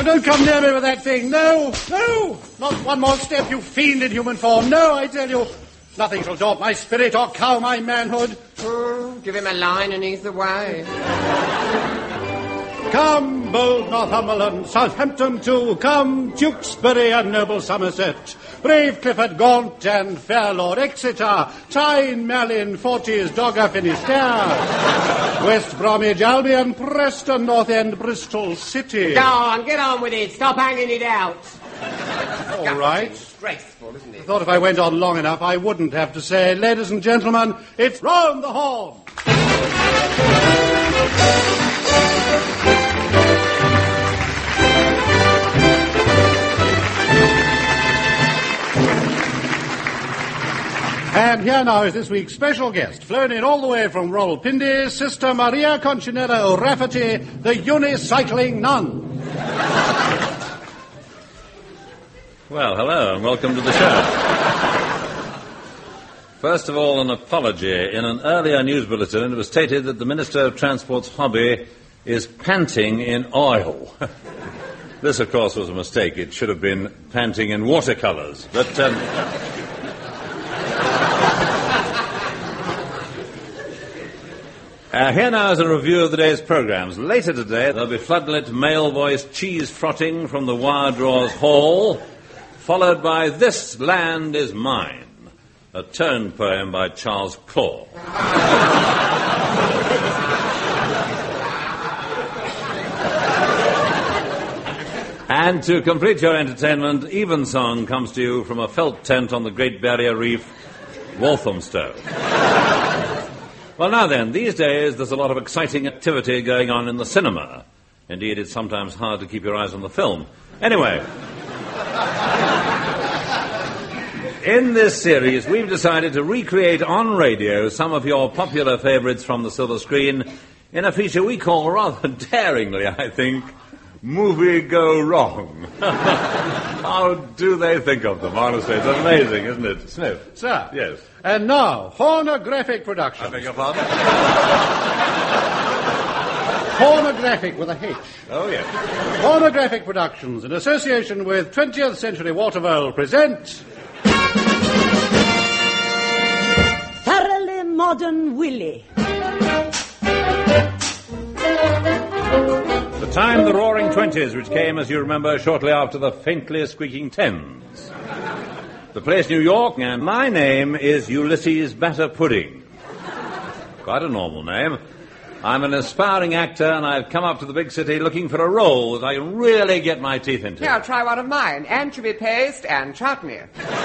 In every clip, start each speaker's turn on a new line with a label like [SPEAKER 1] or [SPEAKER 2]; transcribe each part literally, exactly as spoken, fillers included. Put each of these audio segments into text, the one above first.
[SPEAKER 1] don't come near me with that thing. No, no, not one more step, you fiend in human form. No, I tell you, nothing shall daunt my spirit or cow my manhood.
[SPEAKER 2] Oh, give him a line and he's away.
[SPEAKER 1] Come, bold Northumberland, Southampton too. Come, Tewkesbury and noble Somerset. Brave Clifford Gaunt and fair Lord Exeter. Tyne, Malin, Forties, Dogger, Finisterre. West Bromwich, Albion, Preston, North End, Bristol City.
[SPEAKER 2] Go on, get on with it. Stop hanging it out.
[SPEAKER 1] All right.
[SPEAKER 2] Disgraceful, isn't it?
[SPEAKER 1] I thought if I went on long enough, I wouldn't have to say, ladies and gentlemen, it's round the horn. And here now is this week's special guest, flown in all the way from Rawalpindi, Sister Maria Conchinera O'Rafferty, the unicycling nun.
[SPEAKER 3] Well, hello, and welcome to the show. First of all, an apology. In an earlier news bulletin, it was stated that the Minister of Transport's hobby is panting in oil. This, of course, was a mistake. It should have been panting in watercolours. But... Um, Uh, here now is a review of the day's programmes. Later today, there'll be floodlit male-voiced cheese-frotting from the Wire Drawers Hall, followed by This Land Is Mine, a tone poem by Charles Claw. And to complete your entertainment, Evensong comes to you from a felt tent on the Great Barrier Reef, Walthamstow. Well, now then, these days there's a lot of exciting activity going on in the cinema. Indeed, it's sometimes hard to keep your eyes on the film. Anyway, in this series, we've decided to recreate on radio some of your popular favourites from the silver screen in a feature we call, rather daringly, I think, Movie Go Wrong. How do they think of them, honestly? It's amazing, isn't it? Smith.
[SPEAKER 1] Sir.
[SPEAKER 3] Yes.
[SPEAKER 1] And now, Pornographic Productions.
[SPEAKER 3] I beg your pardon?
[SPEAKER 1] Pornographic with a H.
[SPEAKER 3] Oh, yes.
[SPEAKER 1] Pornographic Productions, in association with twentieth Century Waterville, present...
[SPEAKER 4] Thoroughly Modern Willie.
[SPEAKER 3] The time, the Roaring Twenties, which came, as you remember, shortly after the faintly squeaking Thames. The place, New York, and my name is Ulysses Batter Pudding. Quite a normal name. I'm an aspiring actor, and I've come up to the big city looking for a role that I can really get my teeth into.
[SPEAKER 2] Here, try one of mine. Anchovy paste and chutney.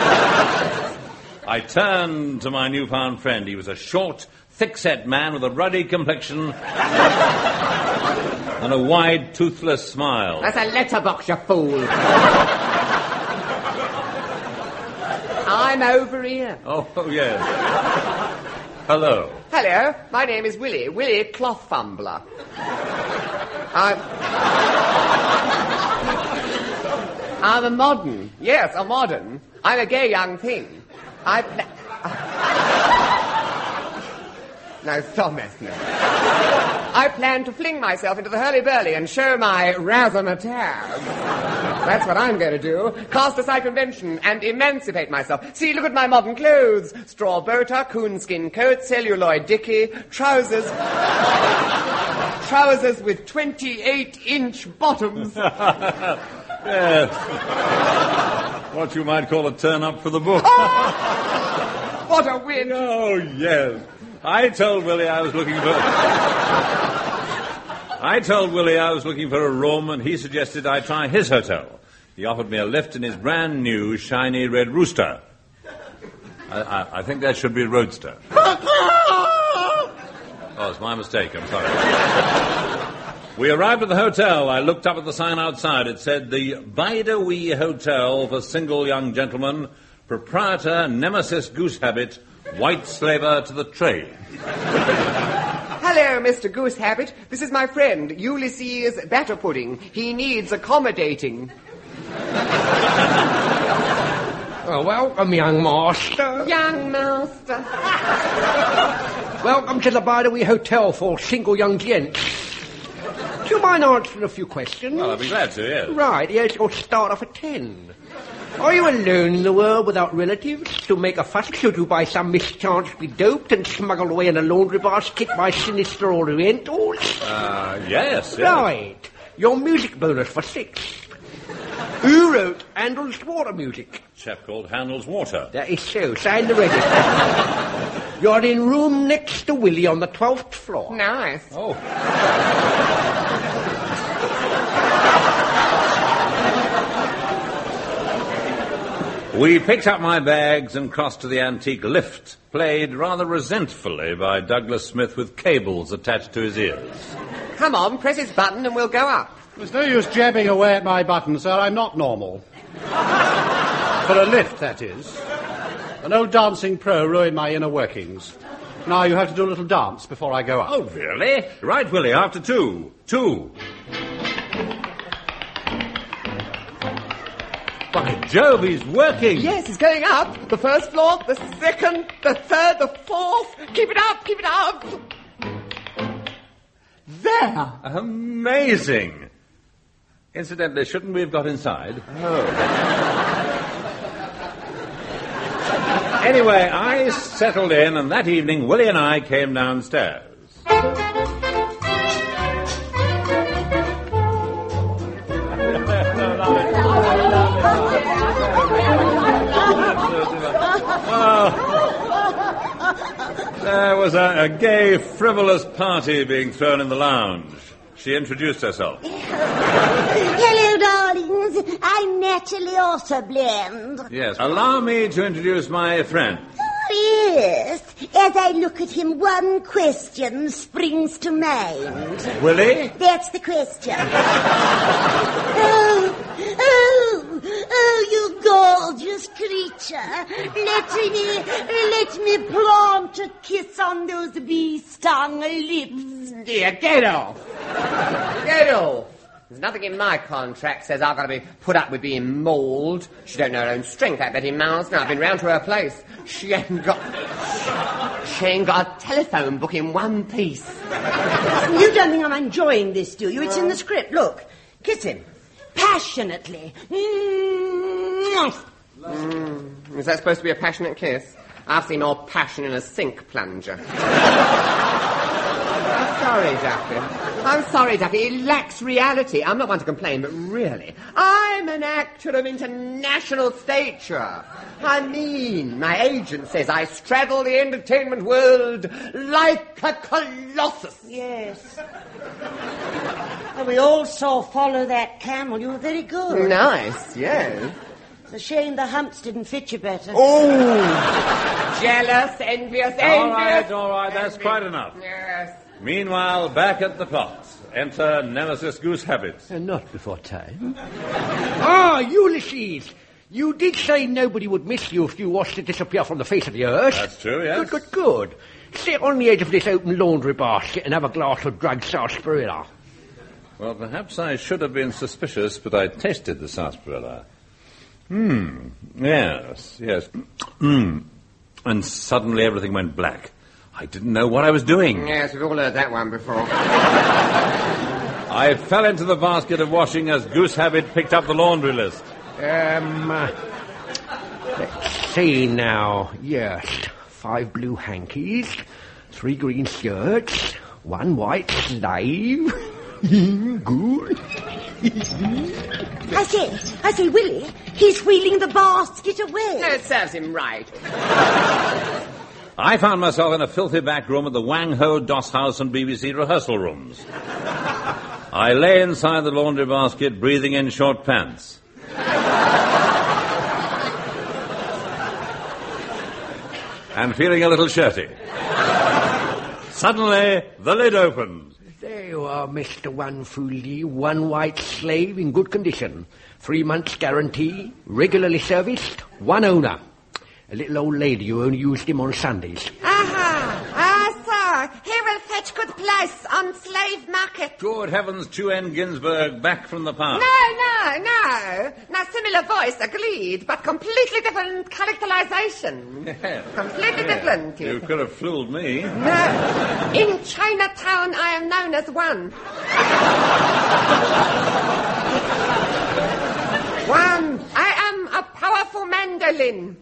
[SPEAKER 3] I turned to my newfound friend. He was a short, thick-set man with a ruddy complexion and a wide, toothless smile.
[SPEAKER 2] That's a letterbox, you fool. I'm over here.
[SPEAKER 3] Oh, oh, yes. Hello.
[SPEAKER 2] Hello, my name is Willie. Willie Cloth Fumbler. I'm... I'm a modern. Yes, a modern. I'm a gay young thing. I... Pla- no, stop messing. I plan to fling myself into the hurly-burly and show my razzmatazz. That's what I'm going to do. Cast aside convention and emancipate myself. See, look at my modern clothes. Straw boater, coonskin coat, celluloid dicky, trousers... trousers with twenty-eight inch bottoms.
[SPEAKER 3] Yes. What you might call a turn-up for the book.
[SPEAKER 2] Oh, what a win.
[SPEAKER 3] Oh, yes. I told Willie I was looking for... I told Willie I was looking for a room, and he suggested I try his hotel. He offered me a lift in his brand-new, shiny red rooster. I, I, I think that should be Roadster. Oh, it's my mistake. I'm sorry. We arrived at the hotel. I looked up at the sign outside. It said, the Bide-A-Wee Hotel for Single Young Gentlemen, Proprietor Nemesis Goosehabit, White Slaver to the Trade.
[SPEAKER 2] Hello, Mister Goosehabit. This is my friend, Ulysses Batter Pudding. He needs accommodating.
[SPEAKER 5] Oh, welcome, young master.
[SPEAKER 2] Young master.
[SPEAKER 5] Welcome to the Bide-A-Wee Hotel for single young gents. Do you mind answering a few questions?
[SPEAKER 3] Well, I'd be glad to, yes.
[SPEAKER 5] Right, yes, you'll start off at ten. Are you alone in the world without relatives? To make a fuss, should you by some mischance be doped and smuggled away in a laundry basket by sinister Orientals?
[SPEAKER 3] Uh, yes, yes.
[SPEAKER 5] Right. Your music bonus for six. Who wrote Handel's Water music?
[SPEAKER 3] A chap called Handel's Water.
[SPEAKER 5] That is so. Sign the register. You're in room next to Willie on the twelfth floor.
[SPEAKER 2] Nice.
[SPEAKER 3] Oh. We picked up my bags and crossed to the antique lift, played rather resentfully by Douglas Smith with cables attached to his ears.
[SPEAKER 2] Come on, press his button and we'll go up.
[SPEAKER 1] There's no use jabbing away at my button, sir. I'm not normal. For a lift, that is. An old dancing pro ruined my inner workings. Now you have to do a little dance before I go up.
[SPEAKER 3] Oh, really? Right, Willie, after two. Two. By Jove, he's working.
[SPEAKER 2] Yes, he's going up. The first floor, the second, the third, the fourth. Keep it up, keep it up. There.
[SPEAKER 3] Amazing. Incidentally, shouldn't we have got inside?
[SPEAKER 2] Oh.
[SPEAKER 3] Anyway, I settled in, and that evening Willie and I came downstairs. There was a, a gay, frivolous party being thrown in the lounge. She introduced herself.
[SPEAKER 4] Hello, darlings. I'm Natalie Otterblend.
[SPEAKER 3] Yes. Allow me to introduce my friend.
[SPEAKER 4] Yes. As I look at him, one question springs to mind.
[SPEAKER 3] Willie?
[SPEAKER 4] That's the question. oh, oh, oh, you gorgeous creature. Let me, let me plant a kiss on those bee-stung lips.
[SPEAKER 2] Dear, get off. Get off. There's nothing in my contract says I've got to be put up with being mauled. She don't know her own strength, that Betty Miles. Now, I've been round to her place. She ain't got... She ain't got a telephone book in one piece.
[SPEAKER 4] You don't think I'm enjoying this, do you? It's in the script. Look, kiss him. Passionately. Mm.
[SPEAKER 2] Mm. Is that supposed to be a passionate kiss? I've seen more passion in a sink plunger. I'm sorry, Duffy. I'm sorry, Duffy. It lacks reality. I'm not one to complain, but really, I'm an actor of international stature. I mean, my agent says I straddle the entertainment world like a colossus.
[SPEAKER 4] Yes. And we all saw Follow That Camel. You were very good.
[SPEAKER 2] Nice, yes.
[SPEAKER 4] It's a shame the humps didn't fit you better.
[SPEAKER 2] Oh! Jealous, envious, envious.
[SPEAKER 3] All right, all right, that's
[SPEAKER 2] envious.
[SPEAKER 3] quite enough.
[SPEAKER 2] Yes.
[SPEAKER 3] Meanwhile, back at the plot, enter Nemesis Goosehabit.
[SPEAKER 5] Uh, not before time. Ah, Ulysses! You did say nobody would miss you if you was to disappear from the face of the earth.
[SPEAKER 3] That's true, yes.
[SPEAKER 5] Good, good, good. Sit on the edge of this open laundry basket and have a glass of drugged sarsaparilla.
[SPEAKER 3] Well, perhaps I should have been suspicious, but I tasted the sarsaparilla. Hmm, yes, yes. Hmm. And suddenly everything went black. I didn't know what I was doing.
[SPEAKER 2] Yes, we've all heard that one before.
[SPEAKER 3] I fell into the basket of washing as Goosehabit picked up the laundry list.
[SPEAKER 5] Um, uh, let's see now. Yes, five blue hankies, three green shirts, one white slave. Good.
[SPEAKER 4] I say, I say, Willie, he's wheeling the basket away.
[SPEAKER 2] No, it serves him right.
[SPEAKER 3] I found myself in a filthy back room at the Wang Ho Doss House and B B C rehearsal rooms. I lay inside the laundry basket, breathing in short pants. And feeling a little shirty. Suddenly, the lid opened.
[SPEAKER 5] There you are, Mister One Foolie, one white slave in good condition. Three months guarantee, regularly serviced, one owner. A little old lady who only used him on Sundays.
[SPEAKER 4] Aha! Ah, sir, he will fetch good place on slave market.
[SPEAKER 3] Good heavens, Chu-En Ginsberg, back from the past.
[SPEAKER 2] No, no, no. Now, similar voice, agreed, but completely different characterization.
[SPEAKER 3] Yes.
[SPEAKER 2] Completely
[SPEAKER 3] Yes.
[SPEAKER 2] different.
[SPEAKER 3] You could have fooled me.
[SPEAKER 2] No. In Chinatown, I am known as one. One, I am a powerful mandolin.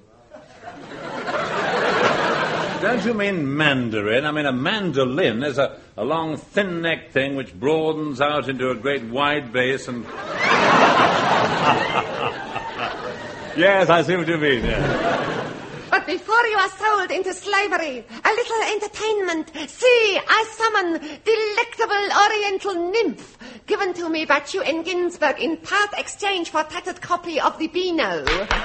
[SPEAKER 3] Don't you mean mandarin? I mean, a mandolin is a, a long, thin-necked thing which broadens out into a great wide base and... Yes, I see what you mean, yeah.
[SPEAKER 2] But before you are sold into slavery, a little entertainment. See, I summon delectable oriental nymph, given to me by Chu and Ginsberg in part exchange for tattered copy of the Beano.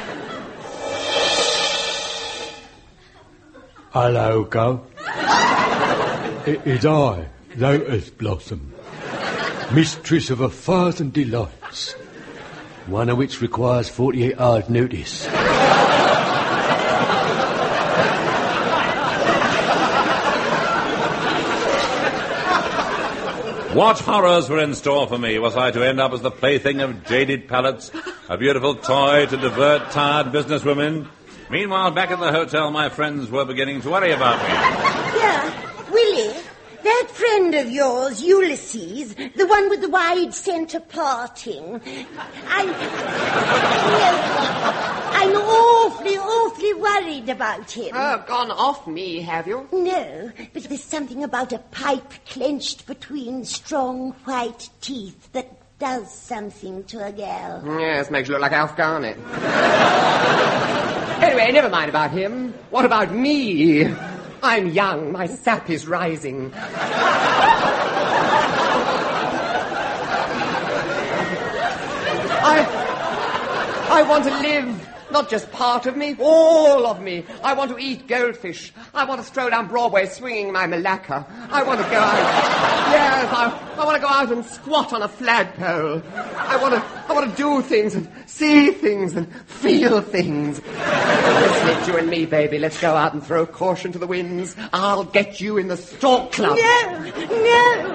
[SPEAKER 6] Hello, Go. It is I, Lotus Blossom, mistress of a thousand delights, one of which requires forty-eight hours' notice.
[SPEAKER 3] What horrors were in store for me? Was I to end up as the plaything of jaded palates, a beautiful toy to divert tired businesswomen? Meanwhile, back at the hotel, my friends were beginning to worry about me.
[SPEAKER 4] Yeah, Willie, that friend of yours, Ulysses, the one with the wide centre parting, I'm... Well, I'm awfully, awfully worried about him.
[SPEAKER 2] Oh, gone off me, have you?
[SPEAKER 4] No, but there's something about a pipe clenched between strong white teeth that does something to a girl.
[SPEAKER 2] Yes, makes you look like Alf Garnett. Anyway, never mind about him. What about me? I'm young. My sap is rising. I... I want to live. Not just part of me, all of me. I want to eat goldfish. I want to stroll down Broadway swinging my malacca. I want to go out... Yes, I, I want to go out and squat on a flagpole. I want to I want to do things and see things and feel things. Listen, you and me, baby, let's go out and throw caution to the winds. I'll get you in the Stork Club.
[SPEAKER 4] No, no.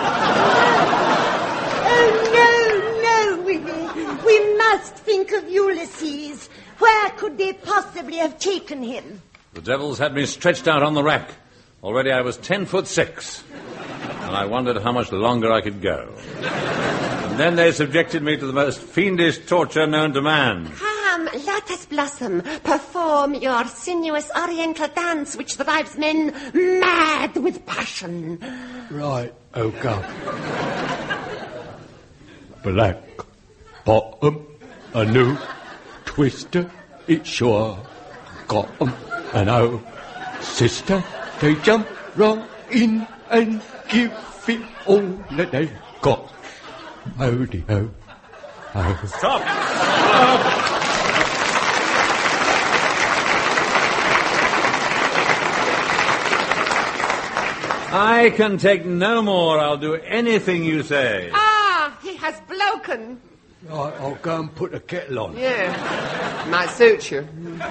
[SPEAKER 4] Oh, no, no, Willie. We must think of Ulysses. Where could they possibly have taken him?
[SPEAKER 3] The devils had me stretched out on the rack. Already I was ten foot six. And I wondered how much longer I could go. And then they subjected me to the most fiendish torture known to man.
[SPEAKER 2] Come, Lotus Blossom, perform your sinuous oriental dance which drives men mad with passion.
[SPEAKER 6] Right, oh God. Black bottom, a new twister, it's sure got 'em. And oh, sister, they jump wrong in and give it all that they've got. Howdy ho. Oh.
[SPEAKER 3] Stop! Stop! I can take no more. I'll do anything you say.
[SPEAKER 2] Ah, he has broken.
[SPEAKER 6] Right, I'll go and put the kettle on.
[SPEAKER 2] Yeah, might suit you.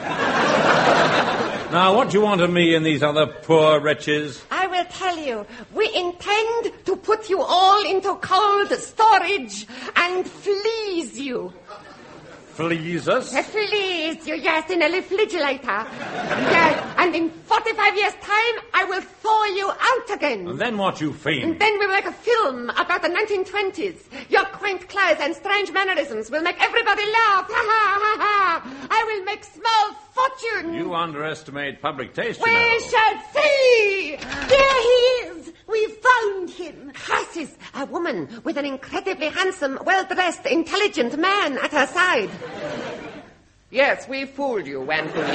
[SPEAKER 3] Now, what do you want of me and these other poor wretches?
[SPEAKER 2] I will tell you. We intend to put you all into cold storage and freeze you.
[SPEAKER 3] Fleas us?
[SPEAKER 2] Freeze you, yes, in a refrigerator. Yes, and in forty-five years' time, I will thaw you out again.
[SPEAKER 3] And then what, you fiend?
[SPEAKER 2] And then we'll make a film about the nineteen twenties. Your quaint clothes and strange mannerisms will make everybody laugh. Ha, ha, ha, ha. I will make small fortune.
[SPEAKER 3] You underestimate public taste, you
[SPEAKER 2] We
[SPEAKER 3] know.
[SPEAKER 2] shall see.
[SPEAKER 4] There he is. We found him.
[SPEAKER 2] Curses, a woman with an incredibly handsome, well-dressed, intelligent man at her side. Yes, we fooled you, Wan Fu.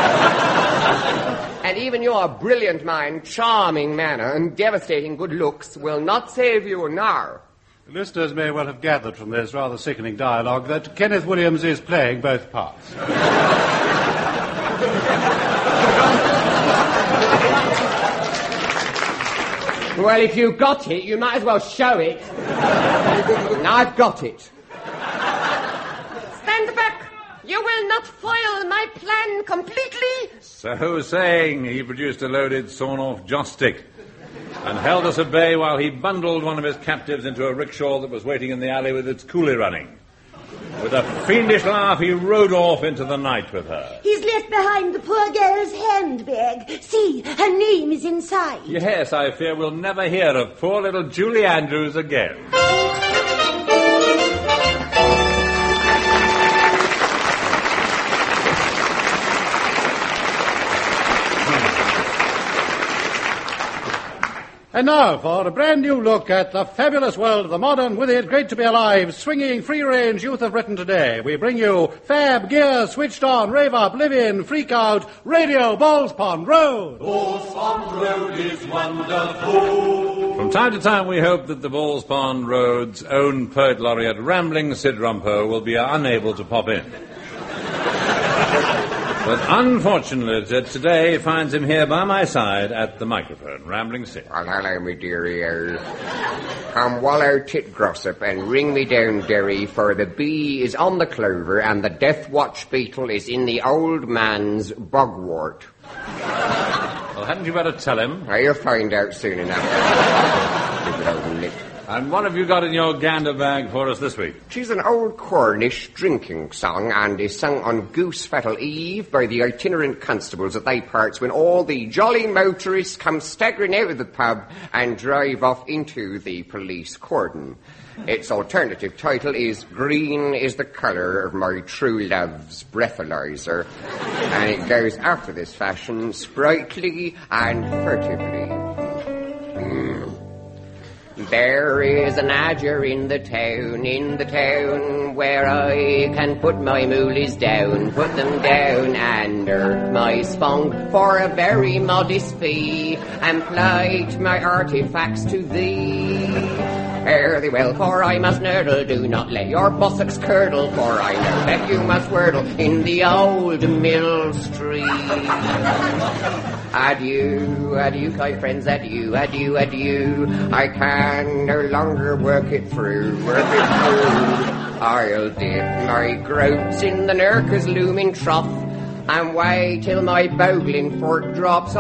[SPEAKER 2] And even your brilliant mind, charming manner, and devastating good looks will not save you now.
[SPEAKER 1] Listeners may well have gathered from this rather sickening dialogue that Kenneth Williams is playing both parts.
[SPEAKER 2] Well, if you got it, you might as well show it. Now I've got it. Stand back. You will not foil my plan completely.
[SPEAKER 3] So saying, he produced a loaded sawn-off joss stick and held us at bay while he bundled one of his captives into a rickshaw that was waiting in the alley with its coolie running. With a fiendish laugh, he rode off into the night with her.
[SPEAKER 4] He's left behind the poor girl's handbag. See, her name is inside.
[SPEAKER 3] Yes, I fear we'll never hear of poor little Julie Andrews again.
[SPEAKER 1] And now for a brand new look at the fabulous world of the modern, with it, great to be alive, swinging, free-range youth of Britain today. We bring you Fab, Gear, Switched On, Rave Up, Live In, Freak Out, Radio, Balls Pond Road.
[SPEAKER 7] Balls Pond Road is wonderful.
[SPEAKER 3] From time to time we hope that the Balls Pond Road's own poet laureate, Rambling Sid Rumpo, will be unable to pop in. But unfortunately, today finds him here by my side at the microphone, Rambling Sid.
[SPEAKER 2] Well, hello, me dearie. Come wallow tit grossop and ring me down, derry, for the bee is on the clover and the death watch beetle is in the old man's bogwort.
[SPEAKER 3] Well, hadn't you better tell him?
[SPEAKER 2] Well, you'll find out soon enough. Stupid old nit.
[SPEAKER 3] And what have you got in your gander bag for us this week?
[SPEAKER 2] She's an old Cornish drinking song and is sung on Goose Fettle Eve by the itinerant constables at they parts when all the jolly motorists come staggering out of the pub and drive off into the police cordon. Its alternative title is Green is the Colour of My True Love's Breathalyzer, and it goes after this fashion, sprightly and furtively. Mm. There is an adger in the town, in the town, where I can put my moolies down, put them down and earn my spunk for a very modest fee, and plight my artifacts to thee. Fare thee well, for I must nurdle, do not let your bussocks curdle, for I know that you must whirtle in the old mill stream. Adieu, adieu, kind friends, adieu, adieu, adieu. I can no longer work it through, work it through. I'll dip my groats in the Nurka's looming trough and wait till my bogling fork drops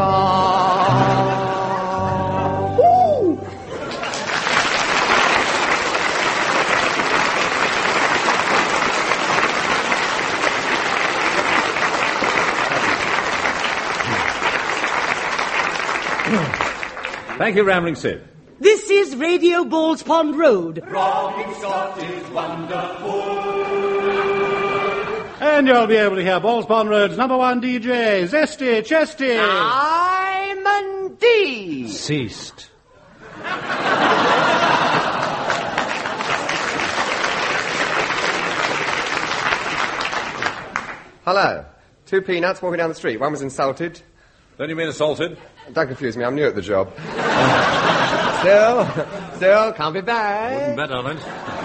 [SPEAKER 2] off. Woo!
[SPEAKER 3] Thank you, Rambling Sid.
[SPEAKER 4] This is Radio Balls Pond Road.
[SPEAKER 7] Robbing Scott is wonderful.
[SPEAKER 1] And you'll be able to hear Balls Pond Road's number one D J, Zesty Chesty.
[SPEAKER 2] I'm a D.
[SPEAKER 5] Ceased.
[SPEAKER 2] Hello. Two peanuts walking down the street. One was insulted.
[SPEAKER 3] Don't you mean assaulted?
[SPEAKER 2] Don't confuse me, I'm new at the job. Still, still, can't be bad.
[SPEAKER 3] Wouldn't bet on it.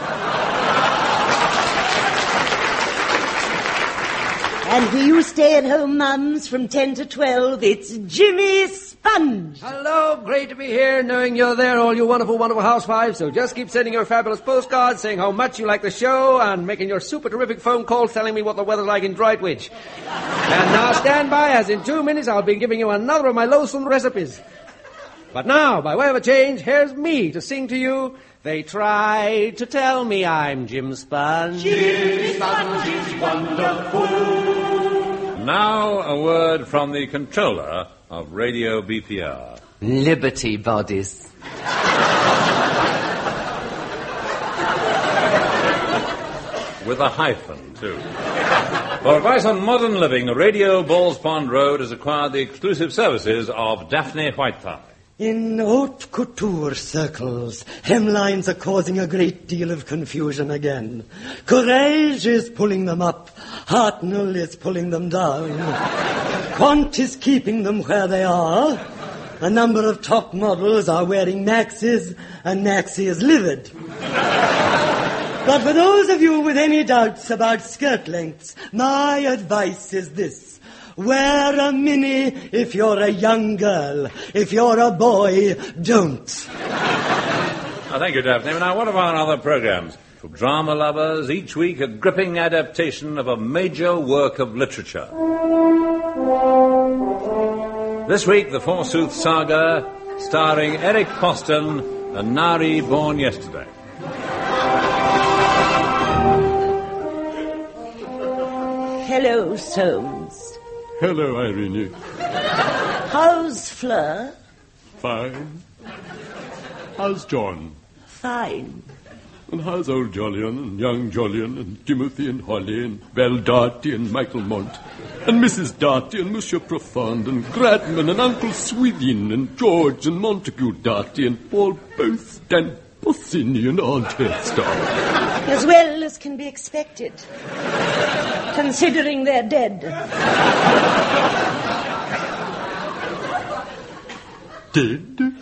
[SPEAKER 4] And for you stay-at-home mums from ten to twelve, it's Jimmy Sponge.
[SPEAKER 5] Hello, great to be here, knowing you're there, all you wonderful, wonderful housewives. So just keep sending your fabulous postcards, saying how much you like the show, and making your super terrific phone calls telling me what the weather's like in Droitwich. And now stand by, as in two minutes I'll be giving you another of my loathsome recipes. But now, by way of a change, here's me to sing to you. They tried to tell me I'm Jim Sponge.
[SPEAKER 7] Jim Sponge is wonderful.
[SPEAKER 3] Now a word from the controller of Radio B P R.
[SPEAKER 2] Liberty bodies.
[SPEAKER 3] With a hyphen, too. For advice on modern living, Radio Balls Pond Road has acquired the exclusive services of Daphne Whitetie.
[SPEAKER 8] In haute couture circles, hemlines are causing a great deal of confusion again. Courage is pulling them up. Hartnell is pulling them down. Quant is keeping them where they are. A number of top models are wearing maxis, and maxi is livid. But for those of you with any doubts about skirt lengths, my advice is this. Wear a mini if you're a young girl. If you're a boy, don't.
[SPEAKER 3] Oh, thank you, Daphne. Now, what about other programs? For drama lovers, each week a gripping adaptation of a major work of literature. This week, the Forsooth Saga, starring Eric Poston and Nari Born Yesterday.
[SPEAKER 4] Hello, Soames.
[SPEAKER 6] Hello, Irene.
[SPEAKER 4] How's Fleur?
[SPEAKER 6] Fine. How's John?
[SPEAKER 4] Fine.
[SPEAKER 6] And how's old Jolyon, and young Jolyon, and Timothy, and Holly, and Val Darty, and Michael Mont, and Missus Darty, and Monsieur Profond, and Gradman, and Uncle Swithin, and George, and Montague Darty, and Paul Post, and Pussini, and Aunt Hester.
[SPEAKER 4] As well as can be expected, considering they're dead.
[SPEAKER 6] Dead?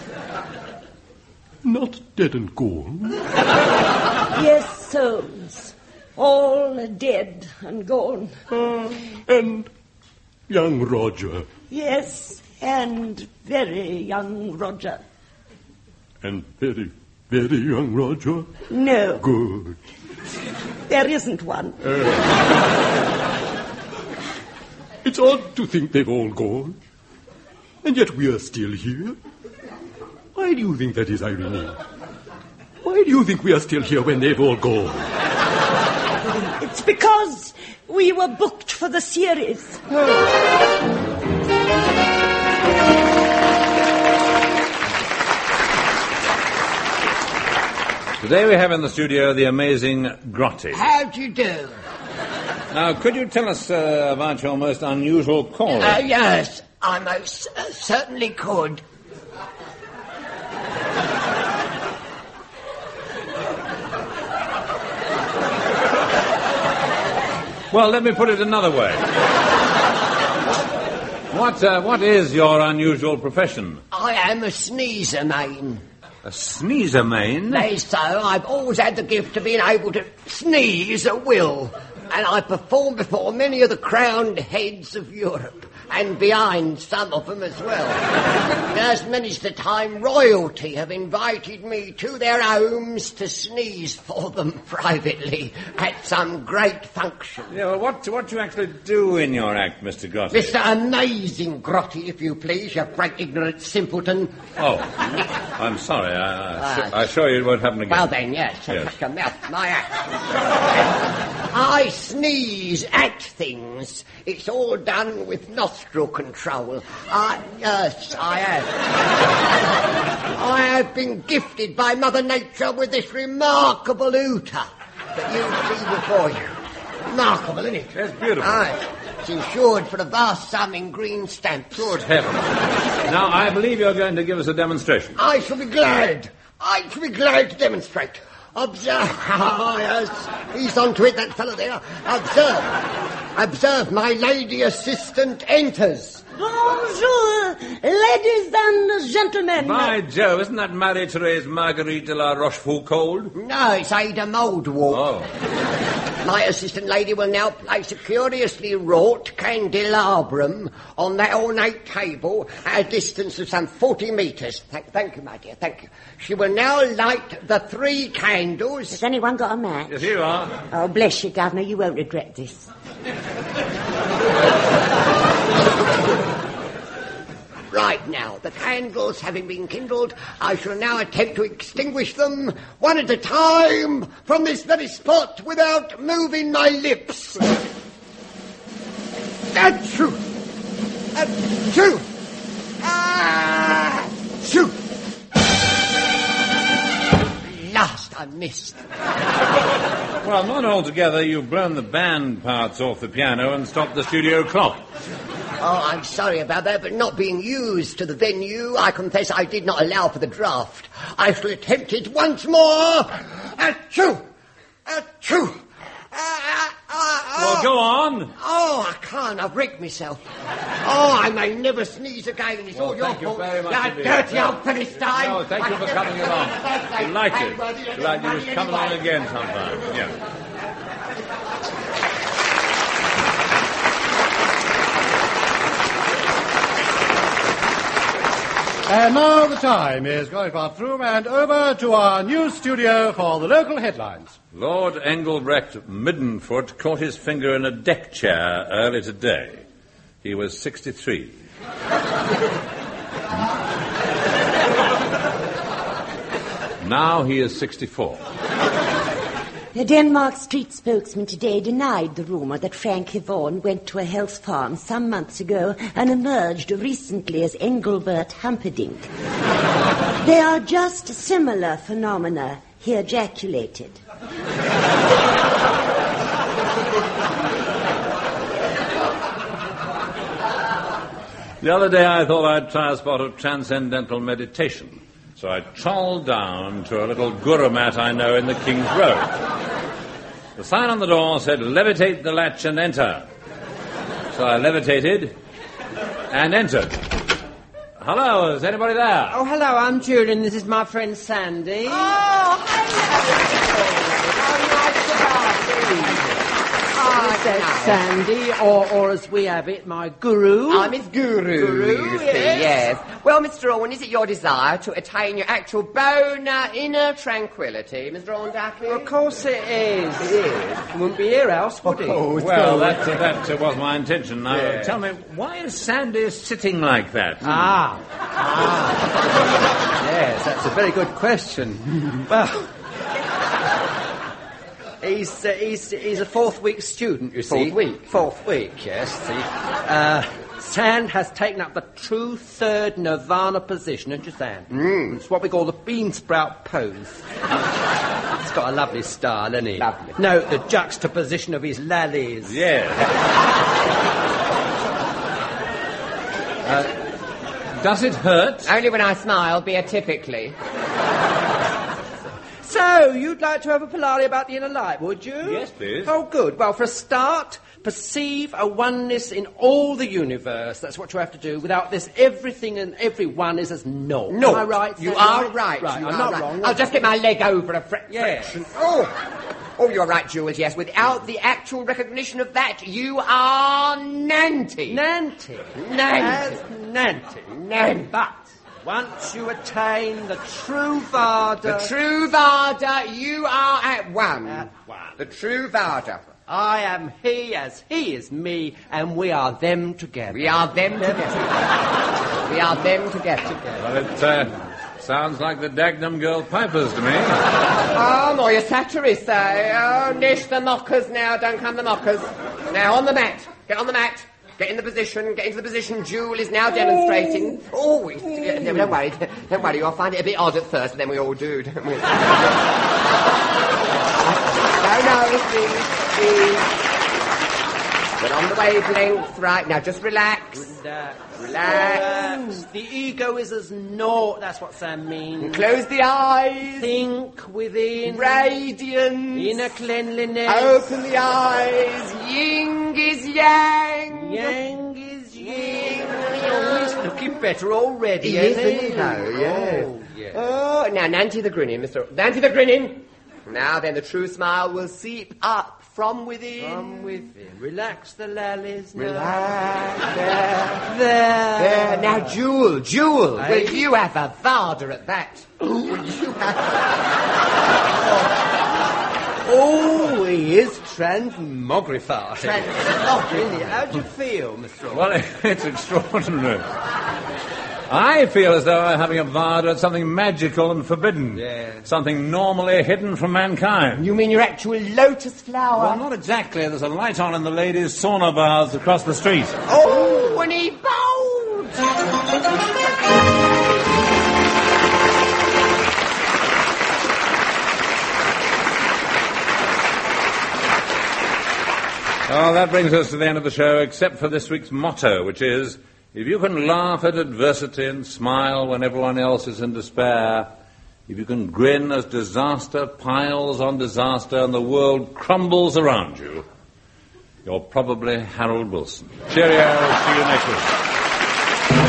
[SPEAKER 6] Not dead and gone?
[SPEAKER 4] Yes, souls. All dead and gone.
[SPEAKER 6] Uh, and young Roger.
[SPEAKER 4] Yes, and very young Roger.
[SPEAKER 6] And very, very young Roger?
[SPEAKER 4] No.
[SPEAKER 6] Good.
[SPEAKER 4] There isn't one.
[SPEAKER 6] Uh, it's odd to think they've all gone. And yet we are still here. Why do you think that is, Irene? Why do you think we are still here when they've all gone?
[SPEAKER 4] It's because we were booked for the series.
[SPEAKER 3] Today we have in the studio the amazing Grotty.
[SPEAKER 5] How do you do?
[SPEAKER 3] Now, could you tell us uh, about your most unusual call?
[SPEAKER 5] Uh, yes, I most uh, certainly could.
[SPEAKER 3] Well, let me put it another way. What, uh, what is your unusual profession?
[SPEAKER 5] I am a sneezer, man.
[SPEAKER 3] A sneezer, man?
[SPEAKER 5] They so. I've always had the gift of being able to sneeze at will. And I perform before many of the crowned heads of Europe. And behind some of them as well. As many's the time royalty have invited me to their homes to sneeze for them privately at some great function.
[SPEAKER 3] Yeah, well, what, what do you actually do in your act, Mister Grotty?
[SPEAKER 5] Mister Amazing Grotty, if you please, you great ignorant simpleton.
[SPEAKER 3] Oh, I'm sorry. I, I, uh, I assure you it won't happen again.
[SPEAKER 5] Well then, yes.
[SPEAKER 3] yes.
[SPEAKER 5] Shut your mouth, my act. I sneeze at things. It's all done with nostril control. I, yes, I have. I have been gifted by Mother Nature with this remarkable hooter that you see before you. Remarkable, isn't it?
[SPEAKER 3] It's beautiful.
[SPEAKER 5] Aye. It's insured for a vast sum in green stamps.
[SPEAKER 3] Good heavens. Now, I believe you're going to give us a demonstration.
[SPEAKER 5] I shall be glad. I shall be glad to demonstrate. Observe. Oh, yes. He's on to it, that fellow there. Observe. Observe, my lady assistant enters.
[SPEAKER 4] Bonjour, ladies and gentlemen.
[SPEAKER 3] By Jove, isn't that Marie-Therese Marguerite de la Rochefoucauld?
[SPEAKER 5] No, it's Ada Moldwalk.
[SPEAKER 3] Oh.
[SPEAKER 5] My assistant lady will now place a curiously wrought candelabrum on that ornate table at a distance of some forty metres. Thank, thank you, my dear, thank you. She will now light the three candles.
[SPEAKER 4] Has anyone got a match?
[SPEAKER 3] Yes, you are.
[SPEAKER 4] Oh, bless you, Governor, you won't regret this.
[SPEAKER 5] Right now, the candles having been kindled, I shall now attempt to extinguish them one at a time from this very spot without moving my lips. Achoo! Achoo! Ah! Achoo! Last I missed.
[SPEAKER 3] Well, not altogether. You've blown the band parts off the piano and stopped the studio clock.
[SPEAKER 5] Oh, I'm sorry about that, but not being used to the venue, I confess I did not allow for the draft. I shall attempt it once more. Achoo! Achoo! Uh, uh, uh,
[SPEAKER 3] Well, go on.
[SPEAKER 5] Oh, I can't. I've wrecked myself. Oh, I may never sneeze again. It's
[SPEAKER 3] Well,
[SPEAKER 5] all your
[SPEAKER 3] thank you
[SPEAKER 5] fault.
[SPEAKER 3] very much
[SPEAKER 5] You
[SPEAKER 3] indeed.
[SPEAKER 5] dirty old Philistine.
[SPEAKER 3] No, thank you for coming along. Delighted. Delighted you was coming on again sometime. Yeah.
[SPEAKER 1] And now the time is going far through and over to our news studio for the local headlines.
[SPEAKER 3] Lord Engelbrecht Middenfoot caught his finger in a deck chair early today. He was sixty-three. Now he is sixty-four.
[SPEAKER 4] The Denmark Street spokesman today denied the rumour that Frankie Vaughan went to a health farm some months ago and emerged recently as Engelbert Humperdinck. They are just similar phenomena, he ejaculated.
[SPEAKER 3] The other day I thought I'd try a spot of transcendental meditation, so I trolled down to a little guru mat I know in the King's Road. The sign on the door said, "Levitate the latch and enter." So I levitated and entered. Hello, is anybody there?
[SPEAKER 5] Oh, hello, I'm Julian. This is my friend Sandy.
[SPEAKER 2] Oh, hello.
[SPEAKER 5] I said Sandy, or, or as we have it, my guru.
[SPEAKER 2] I'm his guru,
[SPEAKER 5] Guru,
[SPEAKER 2] you see,
[SPEAKER 5] yes.
[SPEAKER 2] yes. Well, Mister Orne, is it your desire to attain your actual bona inner tranquility, Mister Orne Duckley?
[SPEAKER 5] Of course it is. It is. He wouldn't be here else, would he?
[SPEAKER 2] Oh,
[SPEAKER 3] Well, that, uh, that uh, was my intention. Now,
[SPEAKER 2] Yeah.
[SPEAKER 3] tell me, why is Sandy sitting like that?
[SPEAKER 5] Ah. Ah. Yes, that's a very good question. Well... He's, uh, he's, he's a fourth week student, you see.
[SPEAKER 2] Fourth week?
[SPEAKER 5] Fourth week, yes. See. Uh, Sand has taken up the true third nirvana position, don't you, Sand?
[SPEAKER 2] Mm.
[SPEAKER 5] It's what we call the beansprout pose. It's got a lovely style, hasn't he?
[SPEAKER 2] Lovely.
[SPEAKER 5] Note the juxtaposition of his lallies.
[SPEAKER 3] Yes. uh, does it hurt?
[SPEAKER 2] Only when I smile, beatypically.
[SPEAKER 5] So, you'd like to have a Polari about the inner light, would you?
[SPEAKER 3] Yes, please.
[SPEAKER 5] Oh, good. Well, for a start, perceive a oneness in all the universe. That's what you have to do. Without this, everything and everyone is as naught.
[SPEAKER 2] No,
[SPEAKER 5] Am I right?
[SPEAKER 2] You
[SPEAKER 5] Sam?
[SPEAKER 2] are right.
[SPEAKER 5] Right,
[SPEAKER 2] you
[SPEAKER 5] I'm
[SPEAKER 2] are
[SPEAKER 5] not
[SPEAKER 2] right.
[SPEAKER 5] wrong.
[SPEAKER 2] I'll just get my leg over a fre-
[SPEAKER 5] Yes.
[SPEAKER 2] fraction. Oh. Oh, you're right, Jules, yes. Without the actual recognition of that, you are Nanty.
[SPEAKER 5] Nanty.
[SPEAKER 2] Nanty.
[SPEAKER 5] As Nanty.
[SPEAKER 2] Nanty.
[SPEAKER 5] But once you attain the true Vada...
[SPEAKER 2] The true Vada, you are at one.
[SPEAKER 5] At one.
[SPEAKER 2] The true Vada.
[SPEAKER 5] I am he as he is me, and we are them together.
[SPEAKER 2] We are them together. We are them together.
[SPEAKER 3] Well, it uh, sounds like the Dagenham Girl Pipers to me.
[SPEAKER 2] Oh, more your satire, say. Oh, nish the mockers now. Don't come the mockers. Now, on the mat. Get on the mat. Get in the position. Get into the position Jewel is now demonstrating. Oh, it's, uh, no, don't worry. Don't worry. You'll find it a bit odd at first, but then we all do, don't we? No, no, please, please. Get on the wavelength. Right, now just relax.
[SPEAKER 5] Relax.
[SPEAKER 2] Relax.
[SPEAKER 5] The ego is as naught, that's what Sam means.
[SPEAKER 2] Close the eyes.
[SPEAKER 5] Think within.
[SPEAKER 2] Radiance.
[SPEAKER 5] Inner cleanliness.
[SPEAKER 2] Open the eyes. Ying is yang.
[SPEAKER 5] Yang is yin. Oh, he's looking better already,
[SPEAKER 2] He
[SPEAKER 5] isn't
[SPEAKER 2] is,
[SPEAKER 5] he?
[SPEAKER 2] isn't he? Oh, yes.
[SPEAKER 5] Oh, yes.
[SPEAKER 2] Oh, now Nancy the grinning, Mister Nancy the grinning. Now then, the true smile will seep up from within.
[SPEAKER 5] From within. Relax the lallies now.
[SPEAKER 2] Relax. There.
[SPEAKER 5] There.
[SPEAKER 2] There. Now, Jewel, Jewel,
[SPEAKER 5] Aye.
[SPEAKER 2] will you have a Vada at that? Will you have...
[SPEAKER 5] Oh, he is transmogrified.
[SPEAKER 2] Transmogrified.
[SPEAKER 5] Really, how do you feel, Mister Orme?
[SPEAKER 3] Well, it's extraordinary. I feel as though I'm having a Vada at something magical and forbidden.
[SPEAKER 5] Yes.
[SPEAKER 3] Something normally hidden from mankind.
[SPEAKER 2] You mean your actual lotus flower?
[SPEAKER 3] Well, not exactly. There's a light on in the ladies' sauna bars across the street.
[SPEAKER 2] Oh, and he bowed!
[SPEAKER 3] Well, that brings us to the end of the show, except for this week's motto, which is, if you can laugh at adversity and smile when everyone else is in despair, if you can grin as disaster piles on disaster and the world crumbles around you, you're probably Harold Wilson. Cheerio, see you next week.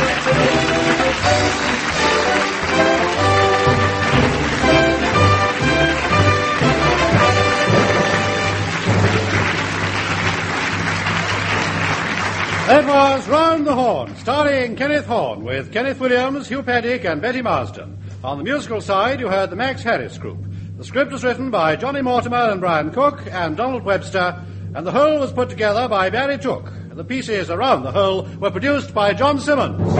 [SPEAKER 1] That was Round the Horn, starring Kenneth Horne, with Kenneth Williams, Hugh Paddick, and Betty Marsden. On the musical side, you heard the Max Harris Group. The script was written by Johnny Mortimer and Brian Cook and Donald Webster, and the whole was put together by Barry Took. The pieces around the whole were produced by John Simmons.